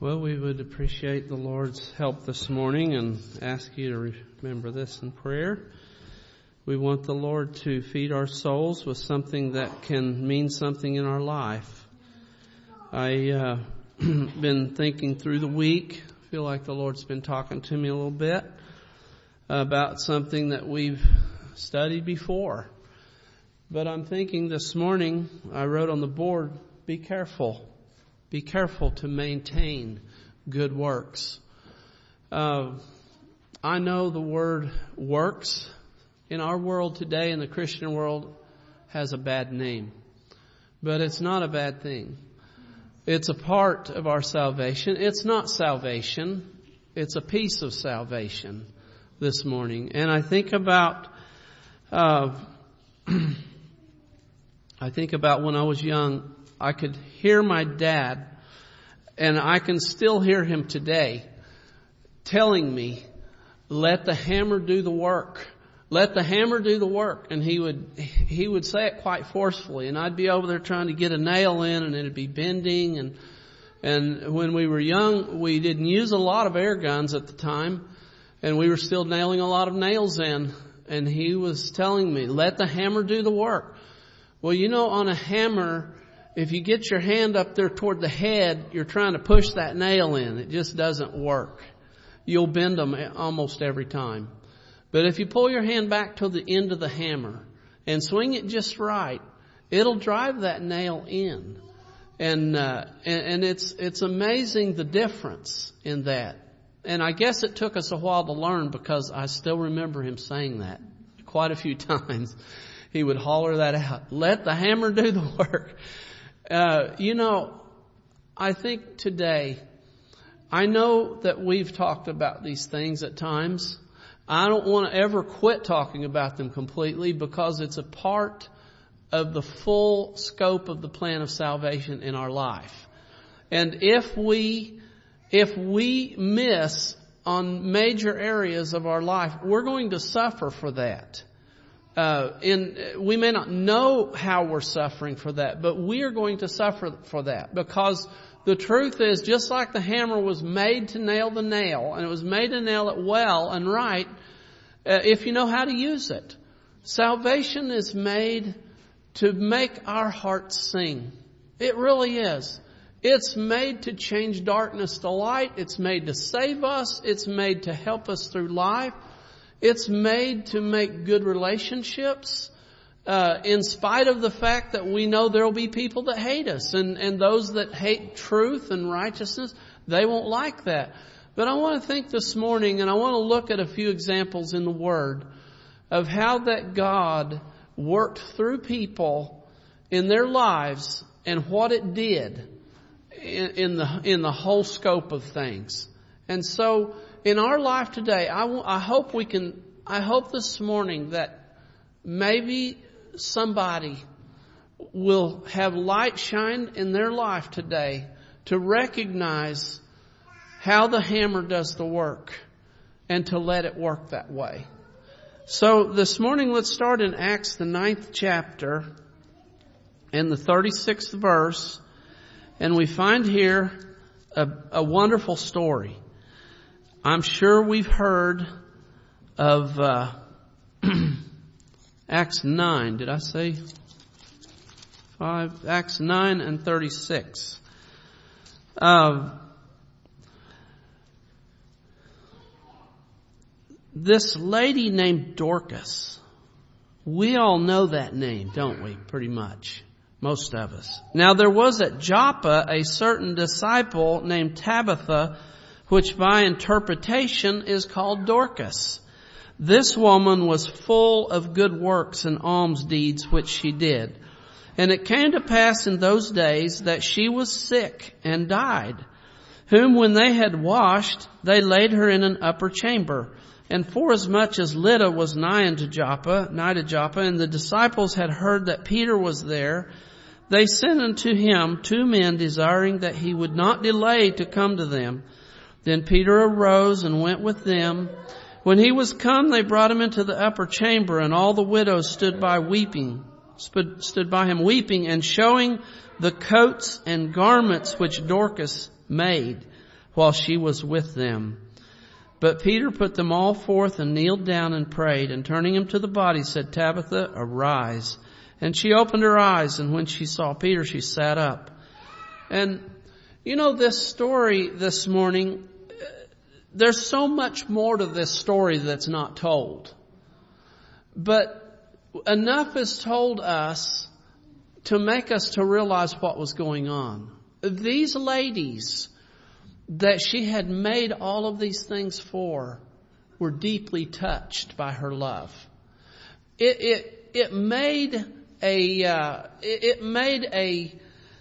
Well, we would appreciate the Lord's help this morning and ask you to remember this in prayer. We want the Lord to feed our souls with something that can mean something in our life. I been thinking through the week. I feel like the Lord's been talking to me a little bit about something that we've studied before. But I'm thinking this morning, I wrote on the board, be careful. Be careful to maintain good works. I know the word works in our world today, in the Christian world, has a bad name. But it's not a bad thing. It's a part of our salvation. It's not salvation. It's a piece of salvation this morning. And I think about when I was young, I could hear my dad, and I can still hear him today, telling me, let the hammer do the work. Let the hammer do the work. And he would say it quite forcefully, and I'd be over there trying to get a nail in, and it'd be bending. And when we were young, we didn't use a lot of air guns at the time, and we were still nailing a lot of nails in. And he was telling me, let the hammer do the work. Well, on a hammer, if you get your hand up there toward the head, you're trying to push that nail in. It just doesn't work. You'll bend them almost every time. But if you pull your hand back to the end of the hammer and swing it just right, it'll drive that nail in. And it's amazing the difference in that. And I guess it took us a while to learn, because I still remember him saying that quite a few times. He would holler that out. Let the hammer do the work. I think today, I know that we've talked about these things at times. I don't want to ever quit talking about them completely, because it's a part of the full scope of the plan of salvation in our life. And if we miss on major areas of our life, we're going to suffer for that. We may not know how we're suffering for that, but we are going to suffer for that, because the truth is, just like the hammer was made to nail the nail, and it was made to nail it well and right, if you know how to use it. Salvation is made to make our hearts sing. It really is. It's made to change darkness to light. It's made to save us. It's made to help us through life. It's made to make good relationships, in spite of the fact that we know there will be people that hate us, and those that hate truth and righteousness, they won't like that. But I want to think this morning, and I want to look at a few examples in the Word of how that God worked through people in their lives and what it did in the whole scope of things. And so, in our life today, I hope this morning that maybe somebody will have light shine in their life today to recognize how the hammer does the work and to let it work that way. So this morning, let's start in Acts, the 9th chapter and the 36th verse. And we find here a wonderful story. I'm sure we've heard of Acts 9. Did I say 5? Acts 9 and 36. This lady named Dorcas. We all know that name, don't we? Pretty much. Most of us. Now there was at Joppa a certain disciple named Tabitha, which by interpretation is called Dorcas. This woman was full of good works and alms deeds which she did. And it came to pass in those days that she was sick and died, whom when they had washed, they laid her in an upper chamber. And forasmuch as Lydda was nigh to Joppa, and the disciples had heard that Peter was there, they sent unto him 2 men, desiring that he would not delay to come to them. Then Peter arose and went with them. When he was come, they brought him into the upper chamber, and all the widows stood by him weeping, and showing the coats and garments which Dorcas made. while she was with them. But Peter put them all forth and kneeled down and prayed, and turning him to the body said, Tabitha, arise. And she opened her eyes, and when she saw Peter, she sat up. And you know, this story this morning, there's so much more to this story that's not told. But enough is told us to make us to realize what was going on. These ladies that she had made all of these things for were deeply touched by her love. It made a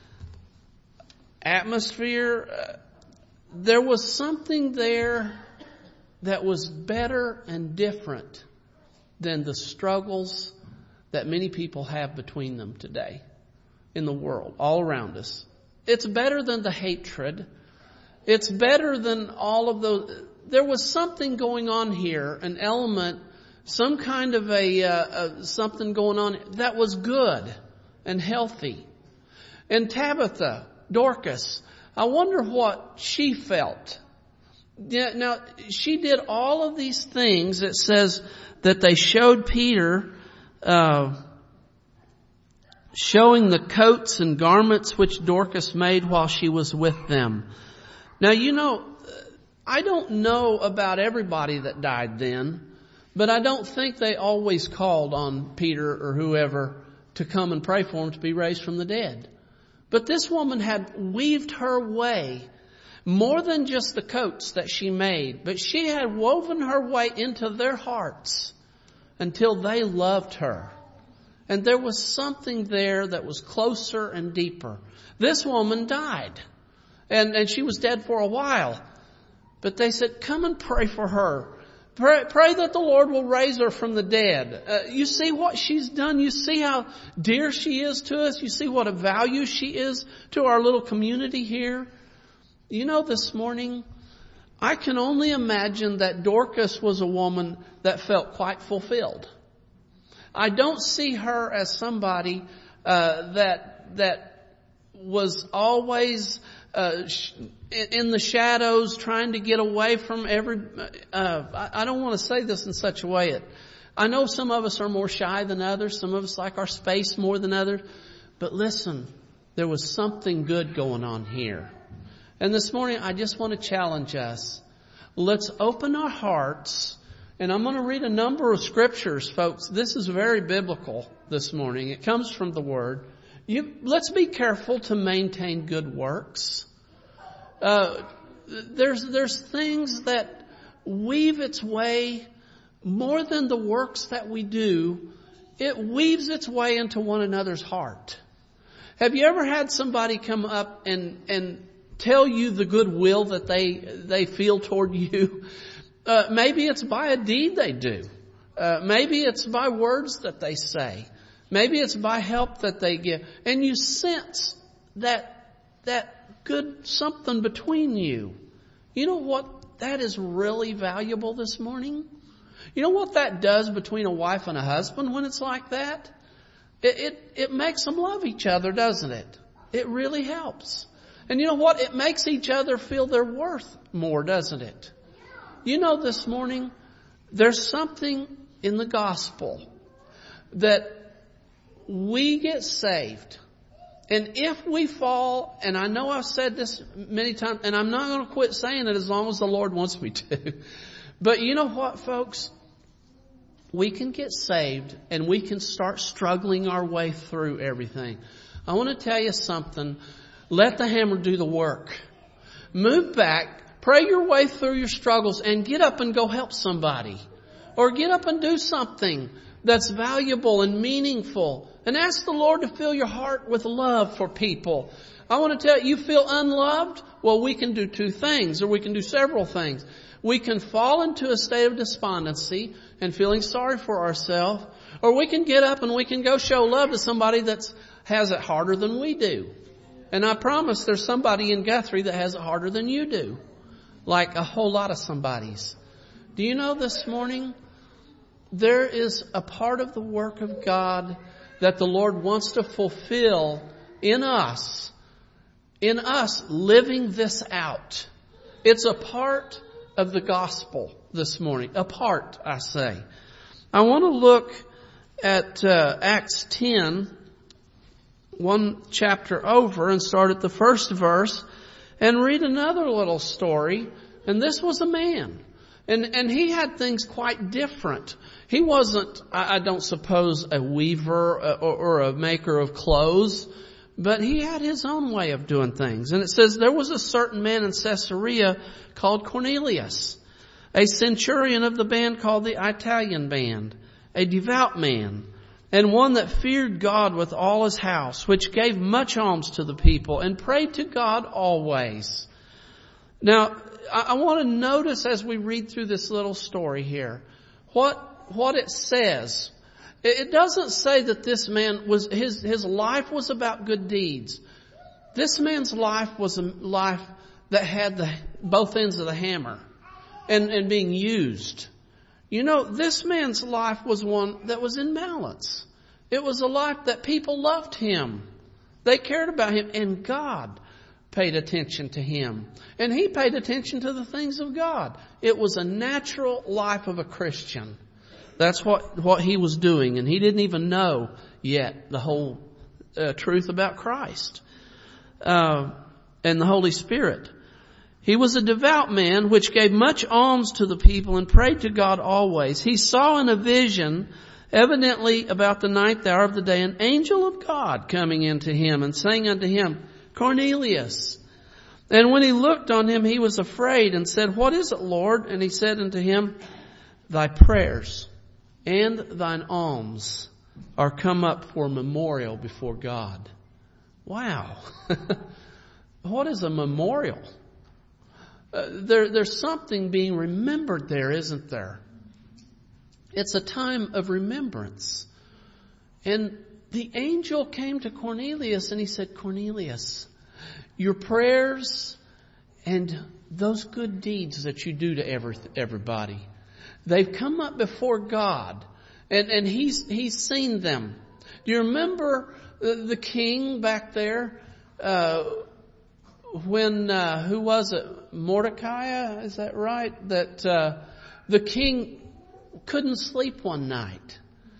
atmosphere. There was something there that was better and different than the struggles that many people have between them today in the world, all around us. It's better than the hatred. It's better than all of those. There was something going on here, an element, some kind of something going on that was good and healthy. And Tabitha, Dorcas, I wonder what she felt. Yeah, now, she did all of these things. It says that they showed Peter, showing the coats and garments which Dorcas made while she was with them. Now, you know, I don't know about everybody that died then, but I don't think they always called on Peter or whoever to come and pray for him to be raised from the dead. But this woman had weaved her way more than just the coats that she made, but she had woven her way into their hearts until they loved her. And there was something there that was closer and deeper. This woman died. And she was dead for a while. But they said, come and pray for her. Pray that the Lord will raise her from the dead. You see what she's done. You see how dear she is to us. You see what a value she is to our little community here. You know, this morning, I can only imagine that Dorcas was a woman that felt quite fulfilled. I don't see her as somebody that was always in the shadows trying to get away from I don't want to say this in such a way. I know some of us are more shy than others. Some of us like our space more than others. But listen, there was something good going on here. And this morning, I just want to challenge us. Let's open our hearts. And I'm going to read a number of scriptures, folks. This is very biblical this morning. It comes from the Word. Let's be careful to maintain good works. There's things that weave its way more than the works that we do. It weaves its way into one another's heart. Have you ever had somebody come up and tell you the goodwill that they feel toward you? Maybe it's by a deed they do. Maybe it's by words that they say. Maybe it's by help that they give. And you sense that good something between you. You know what? That is really valuable this morning. You know what that does between a wife and a husband when it's like that? It makes them love each other, doesn't it? It really helps. And you know what? It makes each other feel their worth more, doesn't it? You know, this morning, there's something in the gospel that we get saved. And if we fall, and I know I've said this many times, and I'm not going to quit saying it as long as the Lord wants me to. But you know what, folks? We can get saved and we can start struggling our way through everything. I want to tell you something. Let the hammer do the work. Move back, pray your way through your struggles, and get up and go help somebody. Or get up and do something that's valuable and meaningful. And ask the Lord to fill your heart with love for people. I want to tell you, feel unloved? Well, we can do two things, or we can do several things. We can fall into a state of despondency and feeling sorry for ourselves, or we can get up and we can go show love to somebody that has it harder than we do. And I promise there's somebody in Guthrie that has it harder than you do. Like a whole lot of somebody's. Do you know this morning, there is a part of the work of God that the Lord wants to fulfill in us living this out. It's a part of the gospel this morning. A part, I say. I want to look at Acts 10, one chapter over, and start at the first verse and read another little story. And this was a man. And he had things quite different. He wasn't, I don't suppose, a weaver or a maker of clothes, but he had his own way of doing things. And it says, there was a certain man in Caesarea called Cornelius, a centurion of the band called the Italian band, a devout man, and one that feared God with all his house, which gave much alms to the people and prayed to God always. Now, I want to notice as we read through this little story here, what it says. It doesn't say that this man was, his life was about good deeds. This man's life was a life that had both ends of the hammer and being used. You know, this man's life was one that was in balance. It was a life that people loved him. They cared about him, and God paid attention to him. And he paid attention to the things of God. It was a natural life of a Christian. That's what he was doing. And he didn't even know yet the whole truth about Christ and the Holy Spirit. He was a devout man which gave much alms to the people and prayed to God always. He saw in a vision, evidently about the 9th hour of the day, an angel of God coming into him and saying unto him, Cornelius. And when he looked on him, he was afraid and said, What is it, Lord? And he said unto him, Thy prayers and thine alms are come up for memorial before God. Wow. What is a memorial? There's something being remembered there, isn't there? It's a time of remembrance. And the angel came to Cornelius and he said, Cornelius, your prayers and those good deeds that you do to everybody, they've come up before God, and He's seen them. Do you remember the king back there? When who was it? Mordecai, is that right? That the king couldn't sleep one night.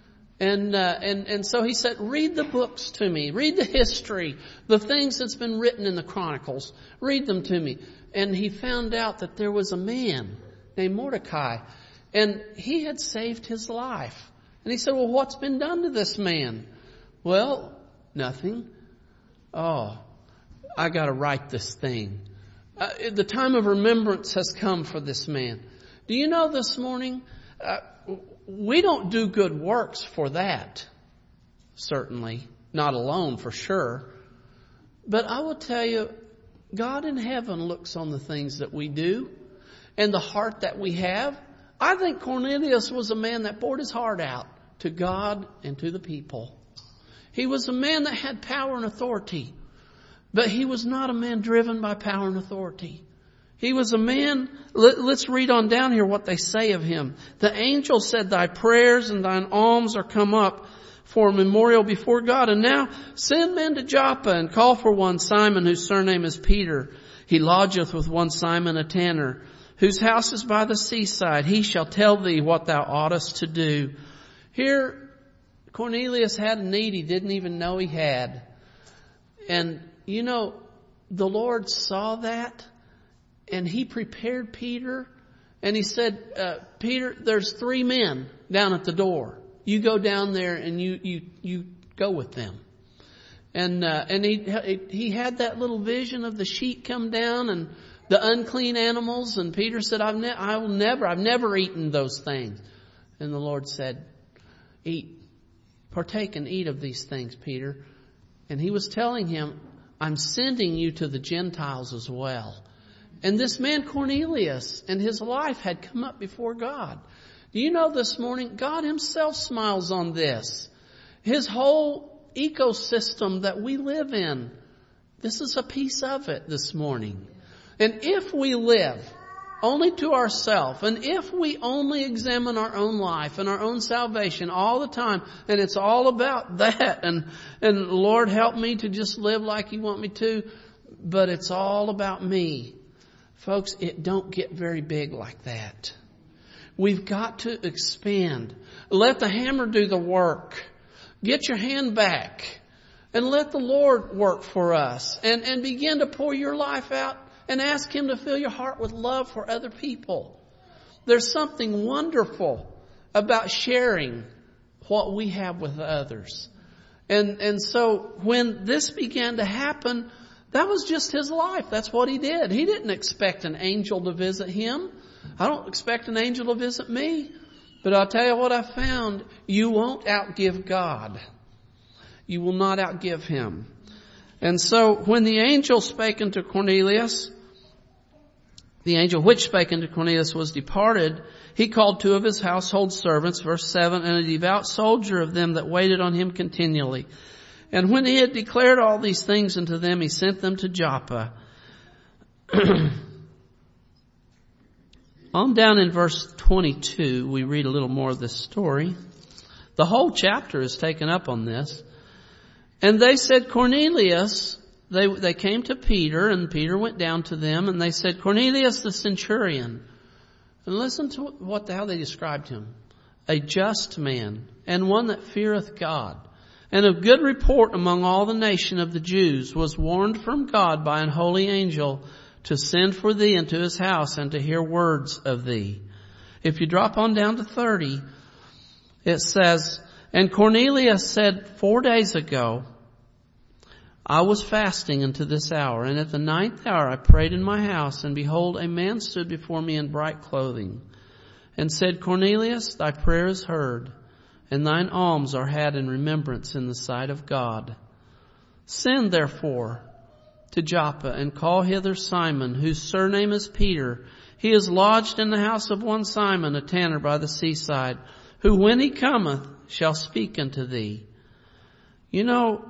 And so he said, read the books to me. Read the history, the things that's been written in the Chronicles. Read them to me. And he found out that there was a man named Mordecai, and he had saved his life. And he said, well, what's been done to this man? Well, nothing. Oh, I got to write this thing. The time of remembrance has come for this man. Do you know this morning, we don't do good works for that. Certainly. Not alone, for sure. But I will tell you, God in heaven looks on the things that we do and the heart that we have. I think Cornelius was a man that poured his heart out to God and to the people. He was a man that had power and authority, but he was not a man driven by power and authority. He was a man, let's read on down here what they say of him. The angel said, thy prayers and thine alms are come up for a memorial before God. And now send men to Joppa and call for one Simon, whose surname is Peter. He lodgeth with one Simon a tanner, whose house is by the seaside. He shall tell thee what thou oughtest to do. Here, Cornelius had a need he didn't even know he had. And, you know, the Lord saw that. And he prepared Peter, and he said, Peter, there's 3 men down at the door. You go down there and you go with them. And he had that little vision of the sheep come down and the unclean animals. And Peter said, I've never eaten those things. And the Lord said, partake and eat of these things, Peter. And he was telling him, I'm sending you to the Gentiles as well. And this man Cornelius and his life had come up before God. Do you know this morning, God himself smiles on this. His whole ecosystem that we live in, this is a piece of it this morning. And if we live only to ourselves, and if we only examine our own life and our own salvation all the time, and it's all about that, and Lord help me to just live like you want me to, but it's all about me. Folks, it don't get very big like that. We've got to expand. Let the hammer do the work. Get your hand back and let the Lord work for us, and begin to pour your life out and ask Him to fill your heart with love for other people. There's something wonderful about sharing what we have with others. And so when this began to happen, that was just his life. That's what he did. He didn't expect an angel to visit him. I don't expect an angel to visit me. But I'll tell you what I found. You won't outgive God. You will not outgive Him. And so when the angel spake unto Cornelius, the angel which spake unto Cornelius was departed, he called 2 of his household servants, verse 7, and a devout soldier of them that waited on him continually. And when he had declared all these things unto them, he sent them to Joppa. On down in verse 22, we read a little more of this story. The whole chapter is taken up on this. And they said, Cornelius, they came to Peter, and Peter went down to them, and they said, Cornelius the centurion. And listen to how they described him. A just man, and one that feareth God, and of good report among all the nation of the Jews, was warned from God by an holy angel to send for thee into his house and to hear words of thee. If you drop on down to 30, it says, and Cornelius said, 4 days ago, I was fasting unto this hour, and at the 9th hour I prayed in my house, and behold, a man stood before me in bright clothing, and said, Cornelius, thy prayer is heard, and thine alms are had in remembrance in the sight of God. Send therefore to Joppa, and call hither Simon, whose surname is Peter. He is lodged in the house of one Simon, a tanner by the seaside, who when he cometh shall speak unto thee. You know,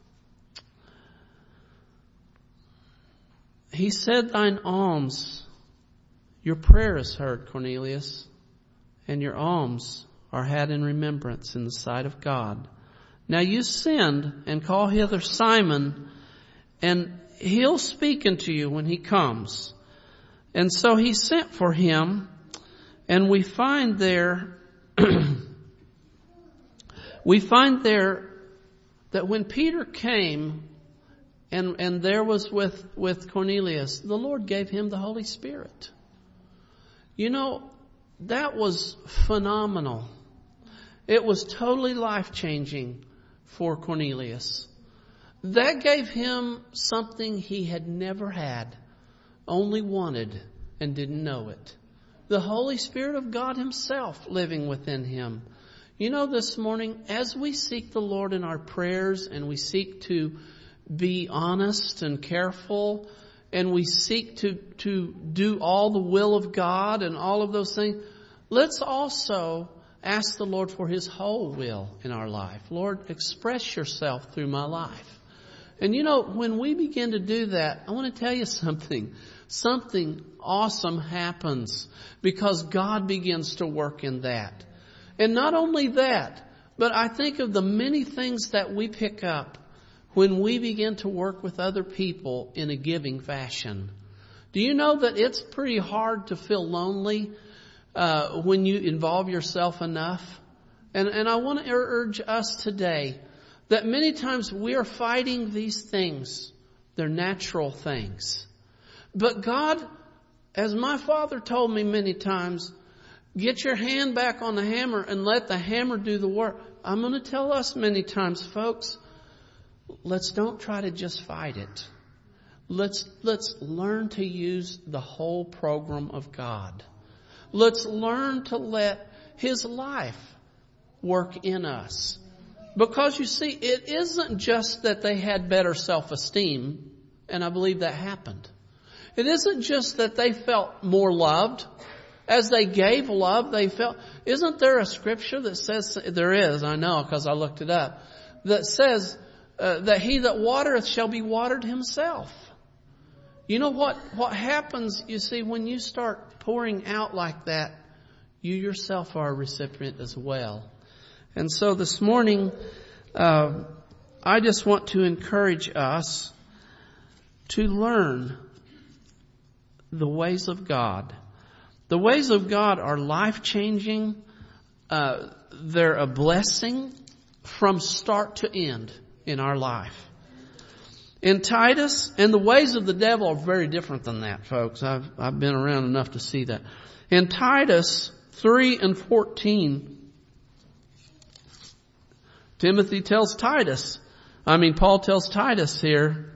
he said, thine alms, your prayer is heard, Cornelius, and your alms are had in remembrance in the sight of God. Now you send and call hither Simon, and he'll speak unto you when he comes. And so he sent for him, and we find there, that when Peter came, and there was with Cornelius, the Lord gave him the Holy Spirit. You know, that was phenomenal. It was totally life-changing for Cornelius. That gave him something he had never had, only wanted, and didn't know it. The Holy Spirit of God Himself living within him. You know, this morning, as we seek the Lord in our prayers, and we seek to be honest and careful, and we seek to do all the will of God and all of those things, let's also ask the Lord for His whole will in our life. Lord, express yourself through my life. And you know, when we begin to do that, I want to tell you something. Something awesome happens because God begins to work in that. And not only that, but I think of the many things that we pick up when we begin to work with other people in a giving fashion. Do you know that it's pretty hard to feel lonely when you involve yourself enough? And I want to urge us today that many times we are fighting these things. They're natural things. But God, as my Father told me many times, get your hand back on the hammer and let the hammer do the work. I'm going to tell us many times, folks, let's don't try to just fight it. Let's learn to use the whole program of God. Let's learn to let His life work in us. Because you see, it isn't just that they had better self-esteem, and I believe that happened. It isn't just that they felt more loved. As they gave love, they felt... Isn't there a scripture that says... There is, I know, because I looked it up. That says that he that watereth shall be watered himself. You know what happens, you see, when you start pouring out like that, you yourself are a recipient as well. And so this morning, I just want to encourage us to learn the ways of God. The ways of God are life-changing. They're a blessing from start to end in our life. In Titus, and the ways of the devil are very different than that, folks. I've been around enough to see that. In Titus 3:14, Paul tells Titus here,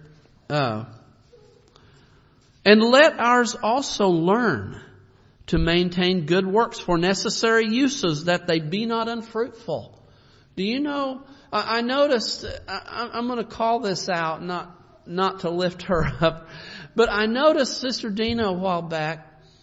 and let ours also learn to maintain good works for necessary uses, that they be not unfruitful. Do you know, I noticed, I'm going to call this out, not to lift her up, but I noticed Sister Dina a while back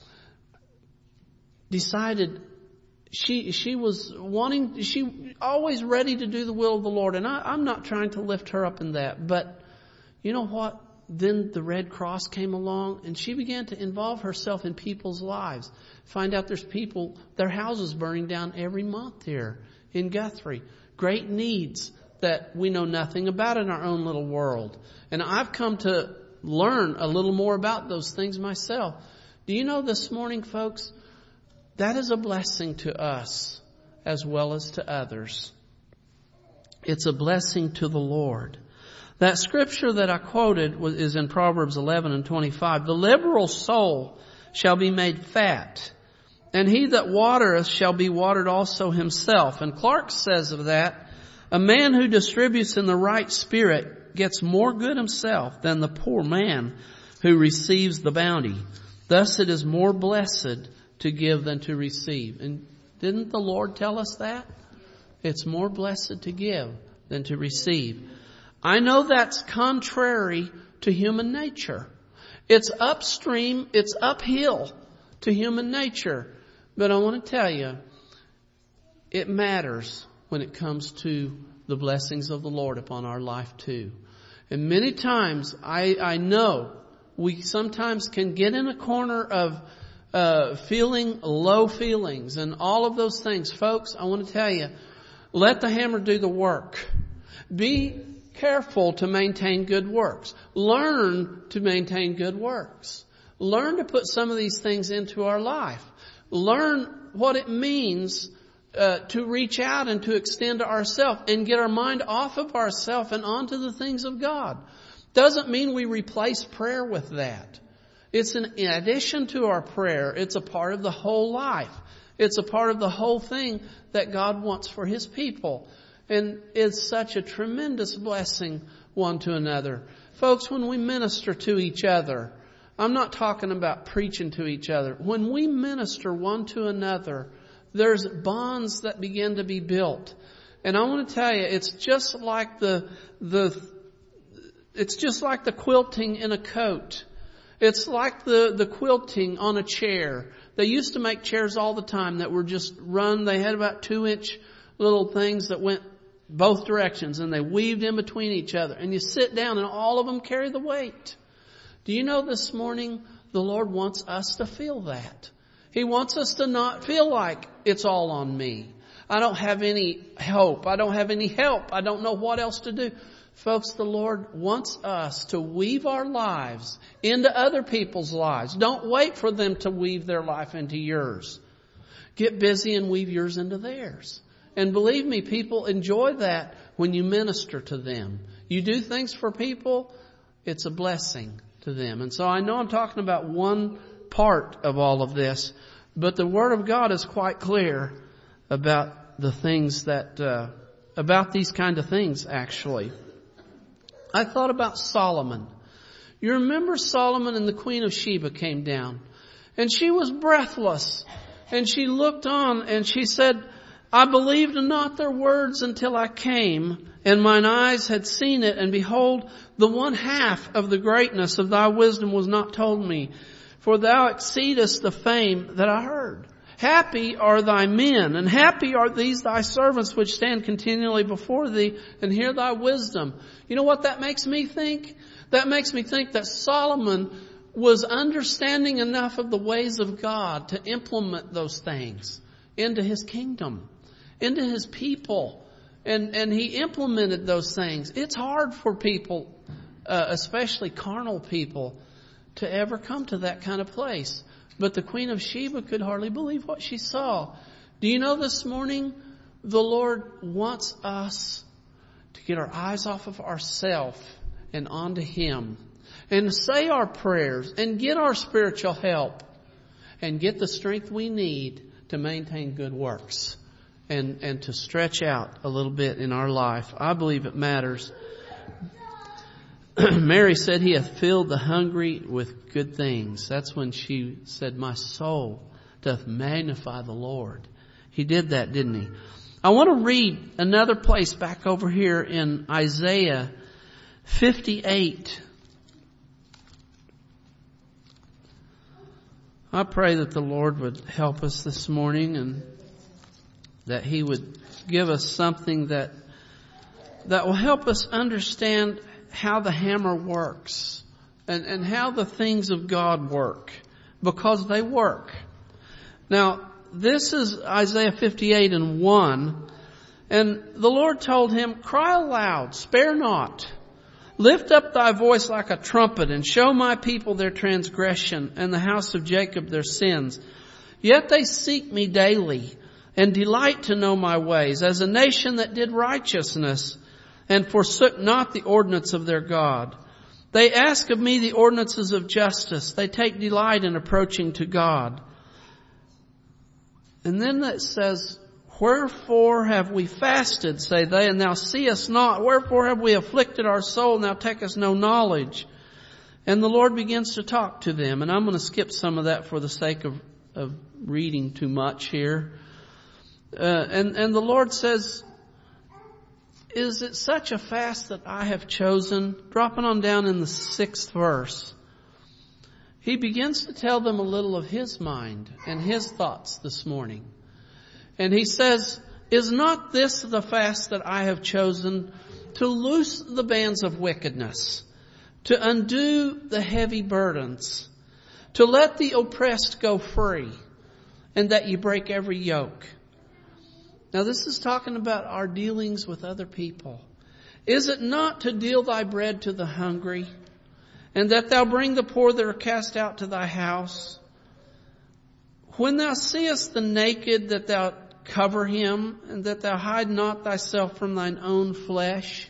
decided she was always ready to do the will of the Lord. And I'm not trying to lift her up in that, but you know what? Then the Red Cross came along and she began to involve herself in people's lives. Find out there's people, their houses burning down every month here in Guthrie. Great needs that we know nothing about in our own little world. And I've come to learn a little more about those things myself. Do you know this morning, folks, that is a blessing to us as well as to others. It's a blessing to the Lord. That scripture that I quoted is in Proverbs 11:25. The liberal soul shall be made fat, and he that watereth shall be watered also himself. And Clark says of that, a man who distributes in the right spirit gets more good himself than the poor man who receives the bounty. Thus it is more blessed to give than to receive. And didn't the Lord tell us that? It's more blessed to give than to receive. I know that's contrary to human nature. It's upstream, it's uphill to human nature. But I want to tell you, it matters when it comes to the blessings of the Lord upon our life too. And many times, I know we sometimes can get in a corner of feeling low feelings and all of those things. Folks, I want to tell you, let the hammer do the work. Be careful to maintain good works. Learn to maintain good works. Learn to put some of these things into our life. Learn what it means to reach out and to extend to ourselves and get our mind off of ourselves and onto the things of God. Doesn't mean we replace prayer with that. It's in addition to our prayer. It's a part of the whole life. It's a part of the whole thing that God wants for His people. And it's such a tremendous blessing one to another. Folks, when we minister to each other, I'm not talking about preaching to each other. When we minister one to another, there's bonds that begin to be built. And I want to tell you, it's just like the quilting in a coat. It's like the quilting on a chair. They used to make chairs all the time that were just run. They had about 2-inch little things that went both directions, and they weaved in between each other. And you sit down and all of them carry the weight. Do you know this morning the Lord wants us to feel that? He wants us to not feel like it's all on me. I don't have any hope. I don't have any help. I don't know what else to do. Folks, the Lord wants us to weave our lives into other people's lives. Don't wait for them to weave their life into yours. Get busy and weave yours into theirs. And believe me, people enjoy that when you minister to them. You do things for people, it's a blessing to them. And so I know I'm talking about one part of all of this, but the Word of God is quite clear about the things that, about these kind of things, actually. I thought about Solomon. You remember Solomon and the Queen of Sheba came down, and she was breathless, and she looked on and she said, I believed not their words until I came, and mine eyes had seen it, and behold, the one half of the greatness of thy wisdom was not told me, for thou exceedest the fame that I heard. Happy are thy men, and happy are these thy servants which stand continually before thee and hear thy wisdom. You know what that makes me think? That makes me think that Solomon was understanding enough of the ways of God to implement those things into his kingdom, into his people. And he implemented those things. It's hard for people, especially carnal people, to ever come to that kind of place. But the Queen of Sheba could hardly believe what she saw. Do you know this morning, the Lord wants us to get our eyes off of ourselves and onto Him, and say our prayers and get our spiritual help and get the strength we need to maintain good works and to stretch out a little bit in our life. I believe it matters. Mary said, He hath filled the hungry with good things. That's when she said, my soul doth magnify the Lord. He did that, didn't He? I want to read another place back over here in Isaiah 58. I pray that the Lord would help us this morning and that He would give us something that will help us understand how the hammer works and how the things of God work, because they work. Now, this is Isaiah 58 and 1. And the Lord told him, cry aloud, spare not. Lift up thy voice like a trumpet, and show my people their transgression, and the house of Jacob their sins. Yet they seek me daily, and delight to know my ways, as a nation that did righteousness, and forsook not the ordinance of their God. They ask of me the ordinances of justice. They take delight in approaching to God. And then it says, wherefore have we fasted, say they, and thou seest not? Wherefore have we afflicted our soul, and thou takest no knowledge? And the Lord begins to talk to them. And I'm going to skip some of that for the sake of reading too much here. And the Lord says, is it such a fast that I have chosen? Dropping on down in the 6th verse. He begins to tell them a little of His mind and His thoughts this morning. And He says, is not this the fast that I have chosen, to loose the bands of wickedness, to undo the heavy burdens, to let the oppressed go free, and that you break every yoke? Now this is talking about our dealings with other people. Is it not to deal thy bread to the hungry, and that thou bring the poor that are cast out to thy house? When thou seest the naked, that thou cover him, and that thou hide not thyself from thine own flesh?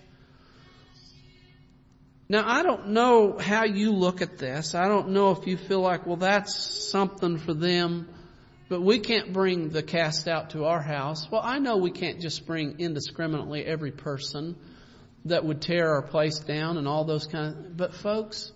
Now, I don't know how you look at this. I don't know if you feel like, well, that's something for them, but we can't bring the cast out to our house. Well, I know we can't just bring indiscriminately every person that would tear our place down and all those but folks,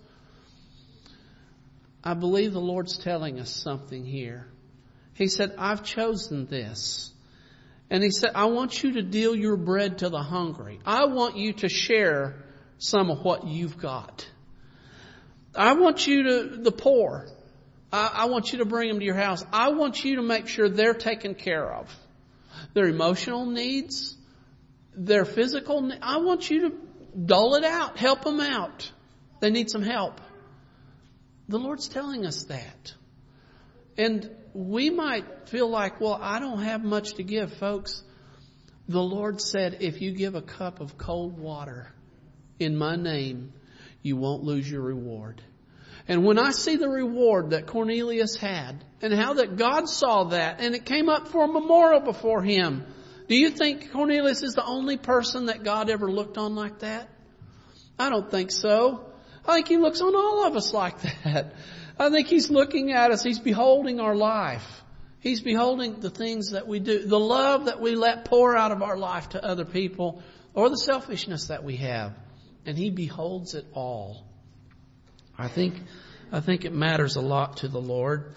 I believe the Lord's telling us something here. He said, I've chosen this. And He said, I want you to deal your bread to the hungry. I want you to share some of what you've got. I want you to, the poor, I want you to bring them to your house. I want you to make sure they're taken care of. Their emotional needs, their physical needs. I want you to dole it out. Help them out. They need some help. The Lord's telling us that. And we might feel like, well, I don't have much to give, folks. The Lord said, if you give a cup of cold water in my name, you won't lose your reward. And when I see the reward that Cornelius had, and how that God saw that, and it came up for a memorial before him, do you think Cornelius is the only person that God ever looked on like that? I don't think so. I think He looks on all of us like that. I think He's looking at us. He's beholding our life. He's beholding the things that we do, the love that we let pour out of our life to other people, or the selfishness that we have. And He beholds it all. I think it matters a lot to the Lord.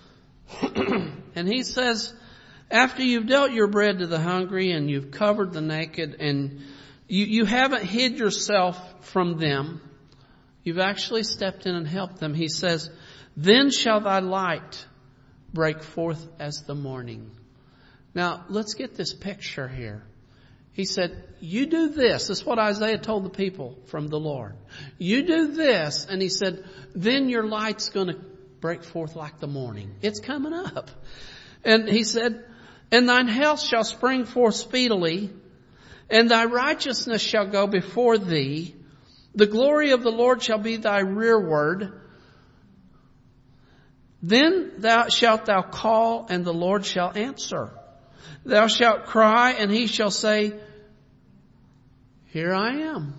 And He says, after you've dealt your bread to the hungry and you've covered the naked and you haven't hid yourself from them, you've actually stepped in and helped them. He says, then shall thy light break forth as the morning. Now, let's get this picture here. He said, you do this. This is what Isaiah told the people from the Lord. You do this. And He said, then your light's going to break forth like the morning. It's coming up. And He said, and thine health shall spring forth speedily, and thy righteousness shall go before thee. The glory of the Lord shall be thy rearward. Then shalt thou call, and the Lord shall answer. Thou shalt cry, and he shall say, Here I am.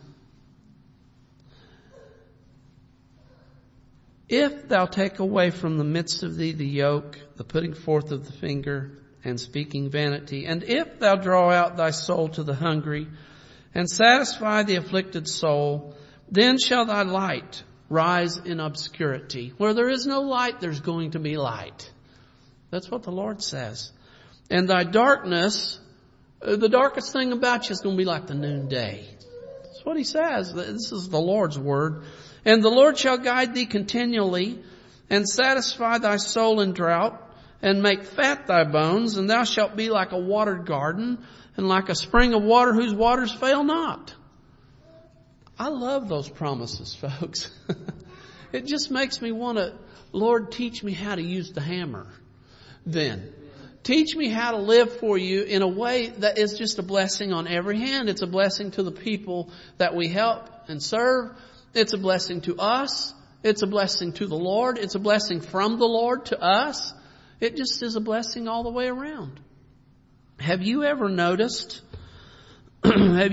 If thou take away from the midst of thee the yoke, the putting forth of the finger, and speaking vanity, and if thou draw out thy soul to the hungry, and satisfy the afflicted soul, then shall thy light rise in obscurity. Where there is no light, there's going to be light. That's what the Lord says. And thy darkness, the darkest thing about you is going to be like the noonday. That's what he says. This is the Lord's word. And the Lord shall guide thee continually, and satisfy thy soul in drought, and make fat thy bones, and thou shalt be like a watered garden, and like a spring of water whose waters fail not. I love those promises, folks. It just makes me want to, Lord, teach me how to use the hammer. Then teach me how to live for you in a way that is just a blessing on every hand. It's a blessing to the people that we help and serve. It's a blessing to us. It's a blessing to the Lord. It's a blessing from the Lord to us. It just is a blessing all the way around. Have you ever noticed, what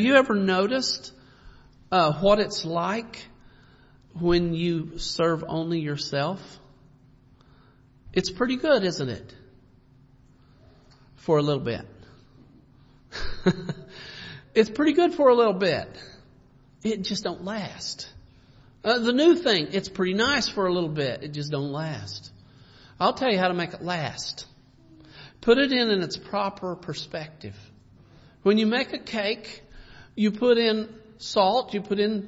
it's like when you serve only yourself? It's pretty good, isn't it? For a little bit. It's pretty good for a little bit. It just don't last. The new thing, it's pretty nice for a little bit. It just don't last. I'll tell you how to make it last. Put it in its proper perspective. When you make a cake, you put in salt, you put in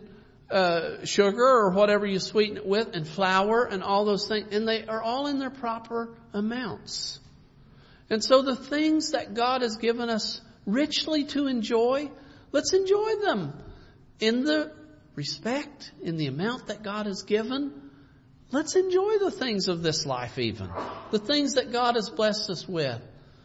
sugar or whatever you sweeten it with, and flour and all those things, and they are all in their proper amounts. And so the things that God has given us richly to enjoy, let's enjoy them in the respect, in the amount that God has given. Let's enjoy the things of this life even. The things that God has blessed us with.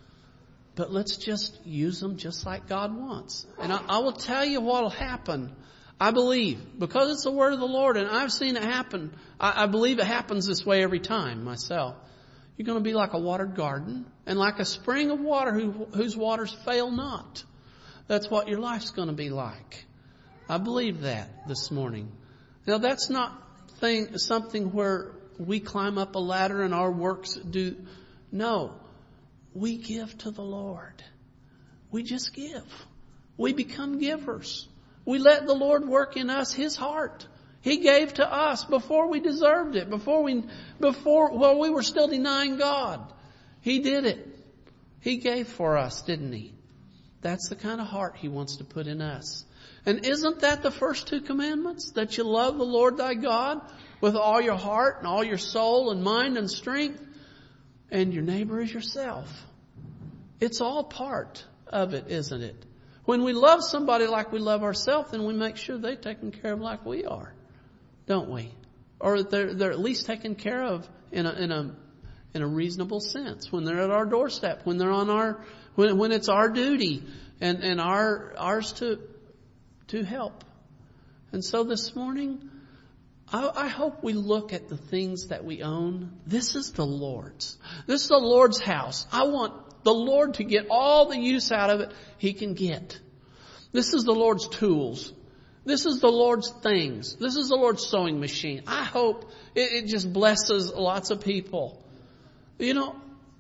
But let's just use them just like God wants. And I will tell you what will happen. I believe, because it's the word of the Lord and I've seen it happen. I believe it happens this way every time myself. You're going to be like a watered garden and like a spring of water whose waters fail not. That's what your life's going to be like. I believe that this morning. Now that's not something where we climb up a ladder and our works do. No, we give to the Lord. We just give. We become givers. We let the Lord work in us His heart. He gave to us before we deserved it. While we were still denying God. He did it. He gave for us, didn't He? That's the kind of heart He wants to put in us. And isn't that the first two commandments? That you love the Lord thy God with all your heart and all your soul and mind and strength, and your neighbor as yourself. It's all part of it, isn't it? When we love somebody like we love ourselves, then we make sure they're taken care of like we are, don't we? Or they're at least taken care of in a reasonable sense. When they're at our doorstep, when they're on when it's our duty and ours to help. And so this morning, I hope we look at the things that we own. This is the Lord's. This is the Lord's house. I want the Lord to get all the use out of it He can get. This is the Lord's tools. This is the Lord's things. This is the Lord's sewing machine. I hope it just blesses lots of people. You know,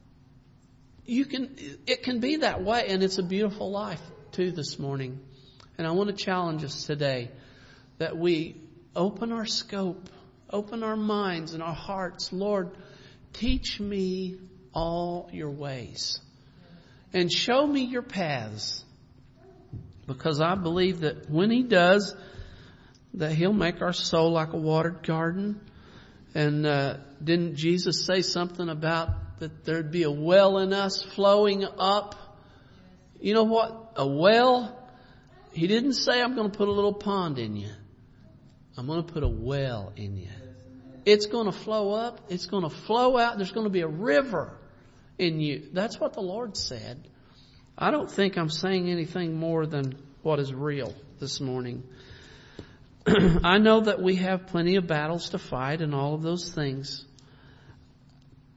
it can be that way, and it's a beautiful life too this morning. And I want to challenge us today that we open our scope, open our minds and our hearts. Lord, teach me all your ways and show me your paths. Because I believe that when He does, that He'll make our soul like a watered garden. And didn't Jesus say something about that there'd be a well in us flowing up? You know what? A well. He didn't say, I'm going to put a little pond in you. I'm going to put a well in you. It's going to flow up. It's going to flow out. There's going to be a river in you. That's what the Lord said. I don't think I'm saying anything more than what is real this morning. I know that we have plenty of battles to fight and all of those things.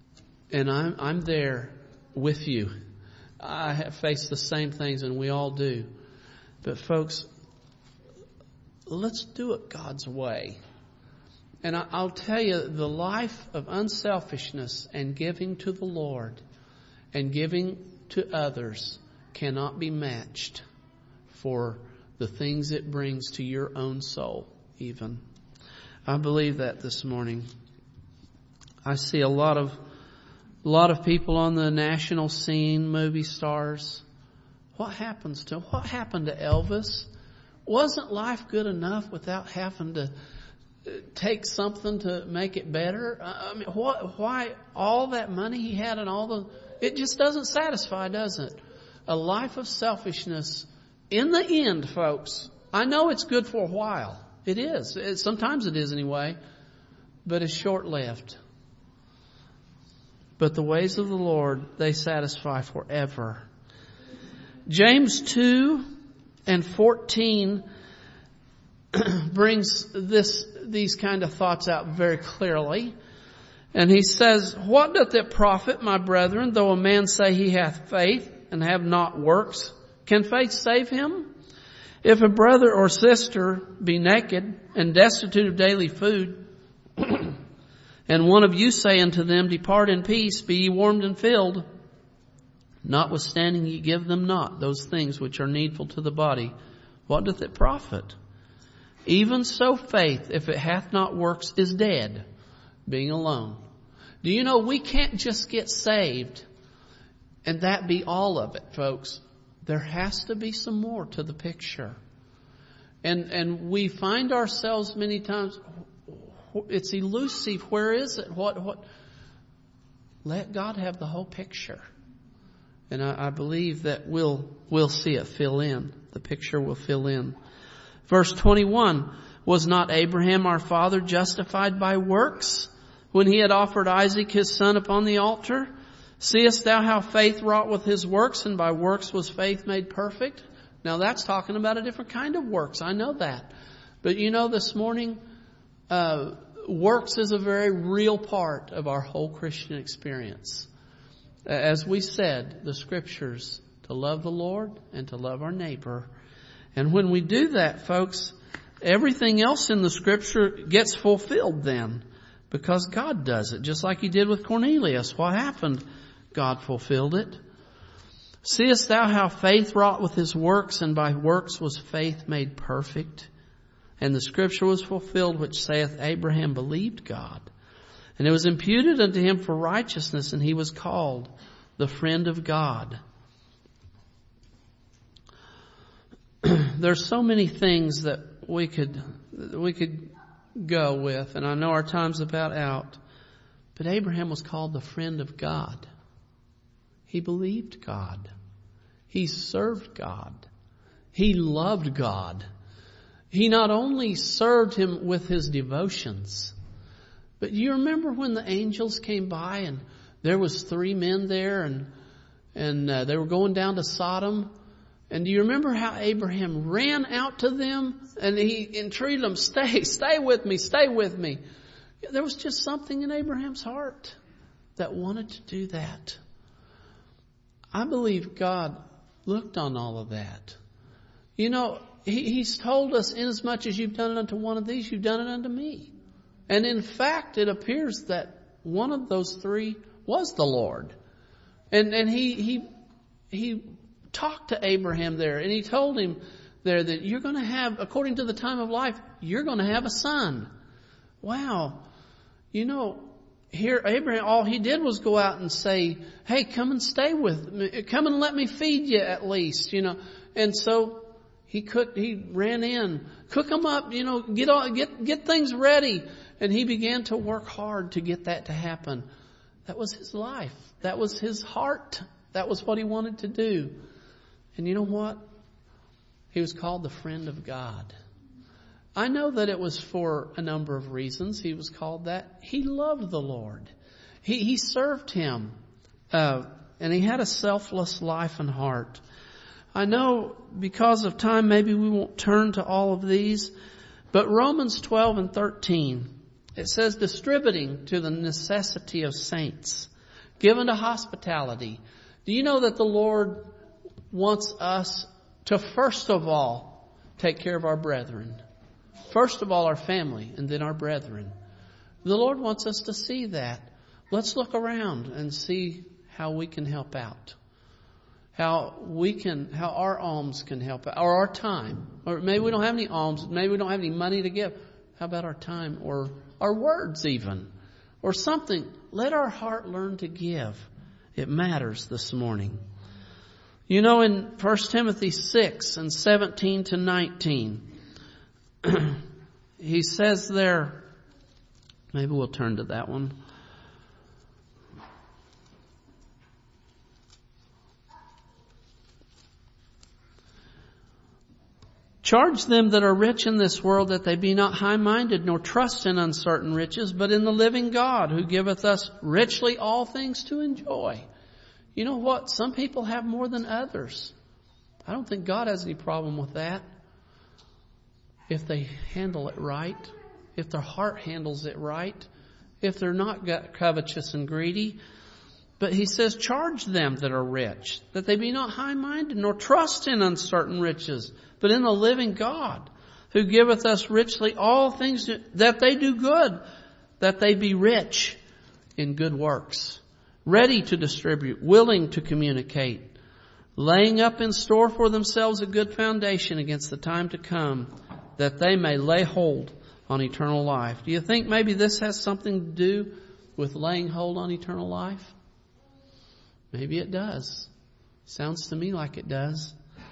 And I'm there with you. I have faced the same things, and we all do. But folks, let's do it God's way. And I'll tell you, the life of unselfishness and giving to the Lord and giving to others cannot be matched for the things it brings to your own soul, even. I believe that this morning. I see a lot of people on the national scene, movie stars. What happened to Elvis? Wasn't life good enough without having to take something to make it better? I mean, why all that money he had and it just doesn't satisfy, does it? A life of selfishness, in the end, folks, I know it's good for a while. It is. Sometimes it is anyway, but it's short-lived. But the ways of the Lord, they satisfy forever. James 2:14 brings these kind of thoughts out very clearly. And he says, "What doth it profit, my brethren, though a man say he hath faith and have not works? Can faith save him? If a brother or sister be naked and destitute of daily food, and one of you say unto them, Depart in peace, be ye warmed and filled, notwithstanding ye give them not those things which are needful to the body, what doth it profit? Even so faith, if it hath not works, is dead, being alone." Do you know we can't just get saved and that be all of it, folks? There has to be some more to the picture. And we find ourselves many times, it's elusive. Where is it? What? Let God have the whole picture. And I believe that we'll see it fill in. The picture will fill in. Verse 21, "Was not Abraham our father justified by works when he had offered Isaac his son upon the altar? Seest thou how faith wrought with his works, and by works was faith made perfect?" Now that's talking about a different kind of works. I know that. But you know, this morning, works is a very real part of our whole Christian experience. As we said, the Scriptures, to love the Lord and to love our neighbor. And when we do that, folks, everything else in the Scripture gets fulfilled then. Because God does it, just like He did with Cornelius. What happened? God fulfilled it. "Seest thou how faith wrought with his works, and by works was faith made perfect? And the Scripture was fulfilled, which saith, Abraham believed God, and it was imputed unto him for righteousness, and he was called the friend of God." There's so many things that we could go with, and I know our time's about out. But Abraham was called the friend of God. He believed God. He served God. He loved God. He not only served Him with his devotions, but you remember when the angels came by and there was 3 men there and they were going down to Sodom. And do you remember how Abraham ran out to them and he entreated them, stay with me, stay with me. There was just something in Abraham's heart that wanted to do that. I believe God looked on all of that. You know, He's told us, inasmuch as you've done it unto one of these, you've done it unto me. And in fact, it appears that one of those 3 was the Lord. And he talked to Abraham there, and He told him there that you're going to have, according to the time of life, you're going to have a son. Wow. You know, here Abraham, all he did was go out and say, "Hey, come and stay with me. Come and let me feed you at least," you know. And so he ran in, cook them up, you know, get things ready. And he began to work hard to get that to happen. That was his life. That was his heart. That was what he wanted to do. And you know what? He was called the friend of God. I know that it was for a number of reasons he was called that. He loved the Lord. He served Him. And he had a selfless life and heart. I know because of time maybe we won't turn to all of these. But Romans 12:13, it says, "Distributing to the necessity of saints, given to hospitality. Do you know that the Lord wants us to first of all take care of our brethren? First of all our family and then our brethren. The Lord wants us to see that. Let's look around and see how we can help out. How our alms can help out, or our time. Or maybe we don't have any alms, maybe we don't have any money to give. How about our time or our words even? Or something. Let our heart learn to give. It matters this morning. You know, in 1 Timothy 6 and 17 to 19, he says there, maybe we'll turn to that one. Charge them that are rich in this world that they be not high-minded, nor trust in uncertain riches, but in the living God, who giveth us richly all things to enjoy. You know what? Some people have more than others. I don't think God has any problem with that. If they handle it right, if their heart handles it right, if they're not covetous and greedy. But he says, charge them that are rich, that they be not high-minded, nor trust in uncertain riches, but in the living God, who giveth us richly all things, that they do good, that they be rich in good works, ready to distribute, willing to communicate, laying up in store for themselves a good foundation against the time to come, that they may lay hold on eternal life. Do you think maybe this has something to do with laying hold on eternal life? Maybe it does. Sounds to me like it does.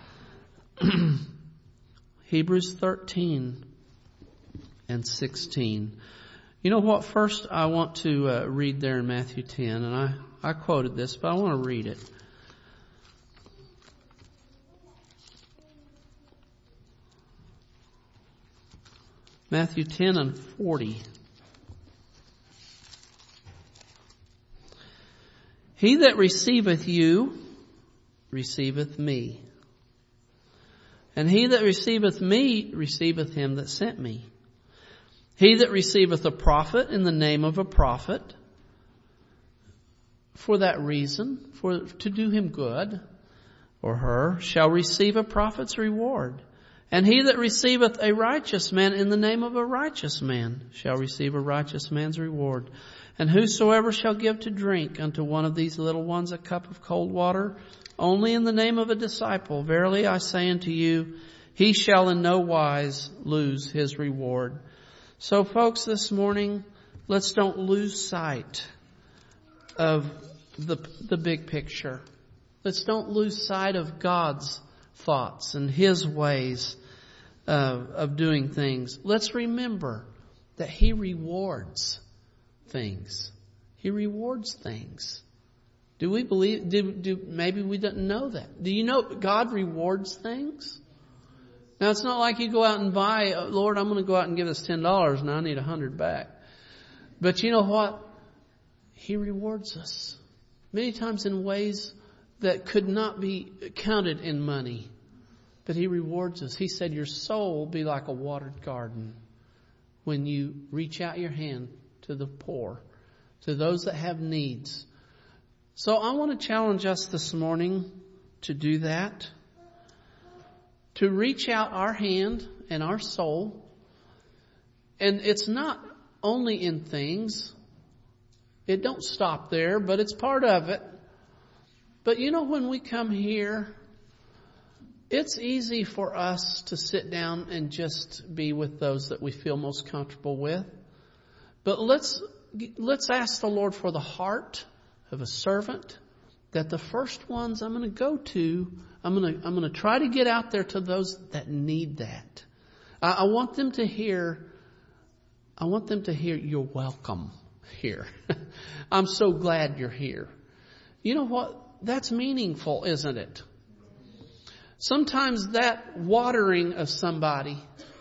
Hebrews 13 and 16. You know what? First, I want to read there in Matthew 10. And I quoted this, but I want to read it. Matthew 10 and 40. He that receiveth you, receiveth me. And he that receiveth me, receiveth him that sent me. He that receiveth a prophet in the name of a prophet, for that reason, to do him good, or her, shall receive a prophet's reward. And he that receiveth a righteous man in the name of a righteous man, shall receive a righteous man's reward. And whosoever shall give to drink unto one of these little ones a cup of cold water, only in the name of a disciple, verily I say unto you, he shall in no wise lose his reward. So folks, this morning, let's don't lose sight of the big picture. Let's don't lose sight of God's thoughts and His ways of doing things. Let's remember that He rewards things. He rewards things. Do we believe? Maybe we didn't know that. Do you know God rewards things? Now it's not like you go out and buy, Lord, I'm going to go out and give this $10 and I need $100 back. But you know what? He rewards us many times in ways that could not be counted in money. But He rewards us. He said, your soul will be like a watered garden when you reach out your hand to the poor, to those that have needs. So I want to challenge us this morning to do that. To reach out our hand and our soul. And it's not only in things. It don't stop there, but it's part of it. But you know, when we come here, it's easy for us to sit down and just be with those that we feel most comfortable with. But let's ask the Lord for the heart of a servant, that the first ones I'm going to go to, I'm going to try to get out there to those that need that. I want them to hear you're welcome here. I'm so glad you're here. You know what? That's meaningful, isn't it? Sometimes that watering of somebody,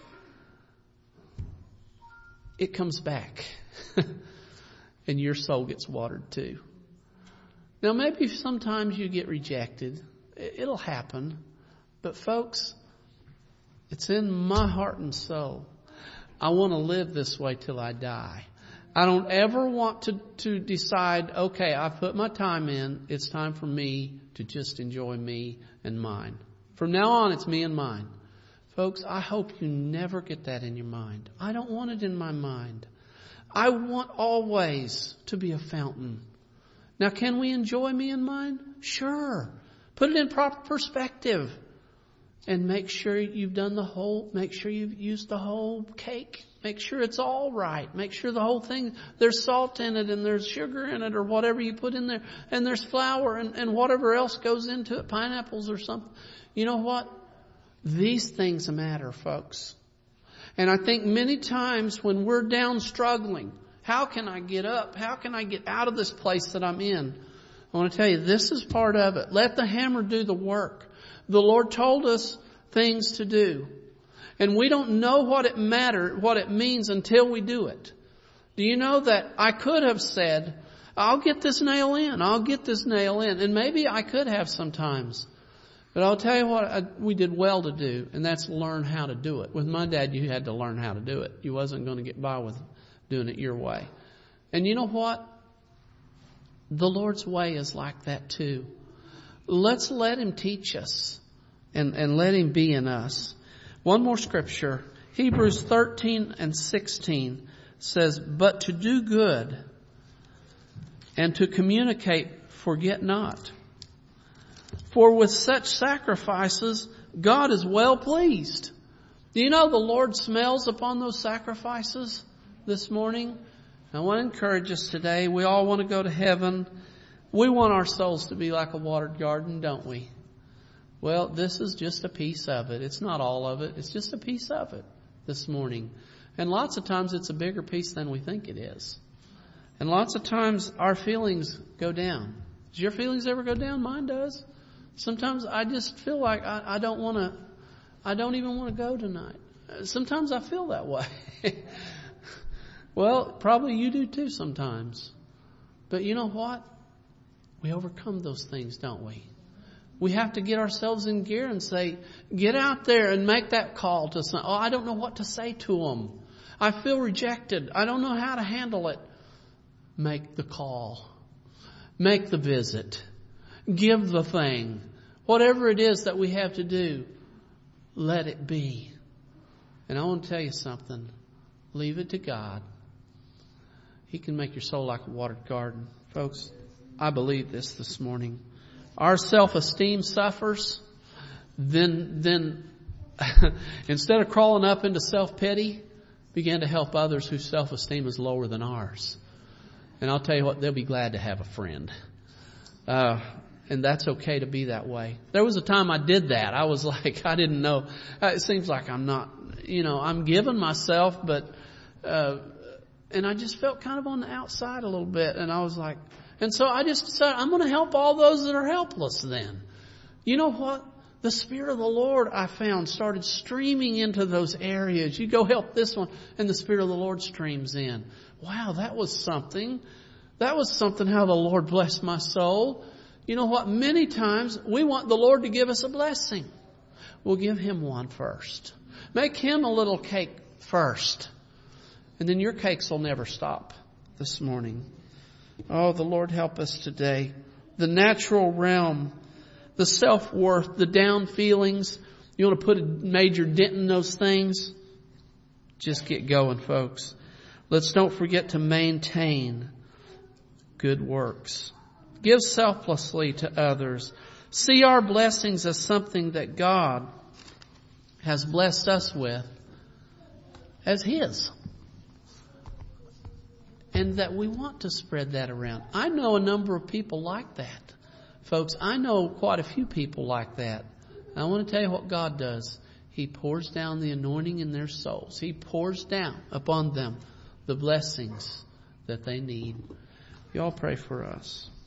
it comes back. And your soul gets watered too. Now maybe sometimes you get rejected. It'll happen. But folks, it's in my heart and soul. I want to live this way till I die. I don't ever want to decide, okay, I've put my time in. It's time for me to just enjoy me and mine. From now on, it's me and mine. Folks, I hope you never get that in your mind. I don't want it in my mind. I want always to be a fountain. Now, can we enjoy me and mine? Sure. Put it in proper perspective. And make sure you've make sure you've used the whole cake. Make sure it's all right. Make sure the whole thing, there's salt in it and there's sugar in it or whatever you put in there. And there's flour and whatever else goes into it, pineapples or something. You know what? These things matter, folks. And I think many times when we're down struggling, how can I get up? How can I get out of this place that I'm in? I want to tell you, this is part of it. Let the hammer do the work. The Lord told us things to do. And we don't know what it means until we do it. Do you know that I could have said, I'll get this nail in. I'll get this nail in. And maybe I could have sometimes. But I'll tell you what we did well to do, and that's learn how to do it. With my dad, you had to learn how to do it. You wasn't going to get by with doing it your way. And you know what? The Lord's way is like that too. Let's let Him teach us and let Him be in us. One more scripture. Hebrews 13:16 says, "But to do good and to communicate, forget not. For with such sacrifices, God is well pleased." Do you know the Lord smells upon those sacrifices this morning? I want to encourage us today. We all want to go to heaven. We want our souls to be like a watered garden, don't we? Well, this is just a piece of it. It's not all of it. It's just a piece of it this morning. And lots of times it's a bigger piece than we think it is. And lots of times our feelings go down. Does your feelings ever go down? Mine does. Sometimes I just feel like I don't even want to go tonight. Sometimes I feel that way. Well, probably you do too sometimes. But you know what? We overcome those things, don't we? We have to get ourselves in gear and say, get out there and make that call to someone. Oh, I don't know what to say to them. I feel rejected. I don't know how to handle it. Make the call. Make the visit. Give the thing. Whatever it is that we have to do, let it be. And I want to tell you something. Leave it to God. He can make your soul like a watered garden. Folks, I believe this morning. Our self-esteem suffers, then instead of crawling up into self-pity, begin to help others whose self-esteem is lower than ours. And I'll tell you what, they'll be glad to have a friend. And that's okay to be that way. There was a time I did that. I was like, I didn't know. It seems like I'm not, I'm giving myself, but, and I just felt kind of on the outside a little bit. And I was like, and so I just decided I'm going to help all those that are helpless then. You know what? The Spirit of the Lord, I found, started streaming into those areas. You go help this one, and the Spirit of the Lord streams in. Wow, that was something. That was something how the Lord blessed my soul. You know what? Many times we want the Lord to give us a blessing. We'll give Him one first. Make Him a little cake first. And then your cakes will never stop this morning. Oh, the Lord help us today. The natural realm, the self-worth, the down feelings. You want to put a major dent in those things? Just get going, folks. Let's don't forget to maintain good works. Give selflessly to others. See our blessings as something that God has blessed us with as His. And that we want to spread that around. I know a number of people like that. Folks, I know quite a few people like that. And I want to tell you what God does. He pours down the anointing in their souls. He pours down upon them the blessings that they need. Y'all pray for us.